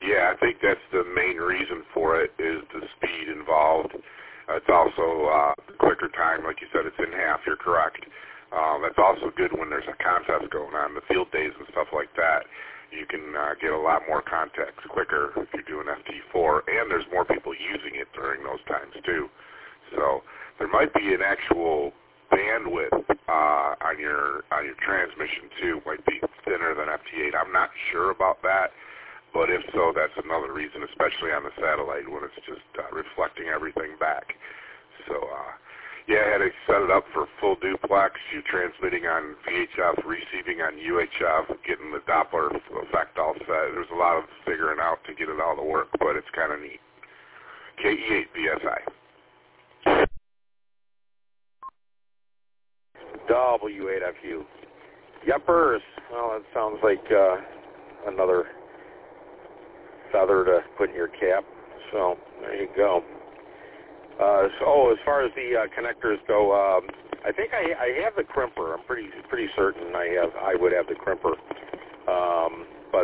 Yeah, I think that's the main reason for it is the speed involved. It's also the quicker time, like you said, it's in half. You're correct. That's also good when there's a contest going on, the field days and stuff like that. You can get a lot more contacts quicker if you're doing FT4, and there's more people using it during those times too. So there might be an actual bandwidth on your transmission too. Might be thinner than FT8. I'm not sure about that, but if so, that's another reason, especially on the satellite when it's just reflecting everything back. So yeah, I had to set it up for full duplex. You transmitting on VHF, receiving on UHF, getting the Doppler effect all set. There's a lot of figuring out to get it all to work, but it's kind of neat. KE8 BSI. W8FU. Yuppers. Well, that sounds like another feather to put in your cap. So there you go. So as far as the connectors go, I think I have the crimper. I'm pretty certain I would have the crimper. But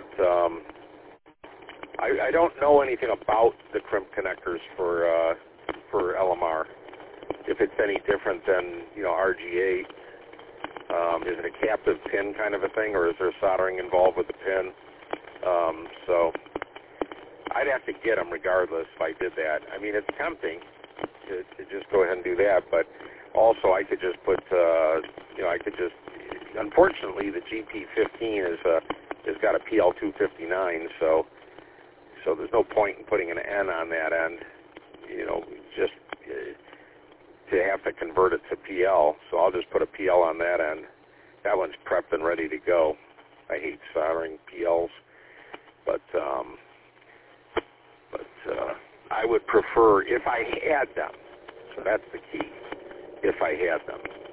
I don't know anything about the crimp connectors for LMR. If it's any different than RGA, is it a captive pin kind of a thing, or is there soldering involved with the pin? So I'd have to get them regardless if I did that. I mean, it's tempting to just go ahead and do that, but also I could just put, unfortunately the GP15 has got a PL259, so there's no point in putting an N on that end, just to have to convert it to PL, so I'll just put a PL on that end. That one's prepped and ready to go. I hate soldering PLs, but I would prefer if I had them. So that's the key, if I had them.